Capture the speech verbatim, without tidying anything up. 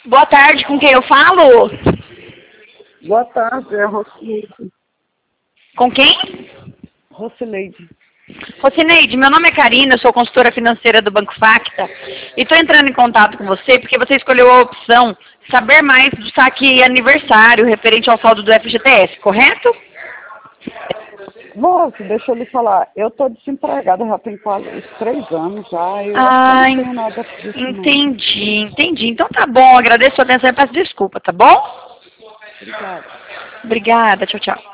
Boa tarde, com quem eu falo? Boa tarde, é a Rocineide. Com quem? Rocineide. Rocineide, meu nome é Karina, eu sou consultora financeira do Banco Facta e estou entrando em contato com você porque você escolheu a opção saber mais do saque aniversário referente ao saldo do F G T S, correto? Moço, deixa eu lhe falar, eu tô desempregada já tem quase uns três anos já, eu acho que eu Ah, não en- tenho nada disso não. entendi, entendi. Então tá bom, agradeço a sua atenção e peço desculpa, tá bom? Obrigada. Obrigada, tchau, tchau.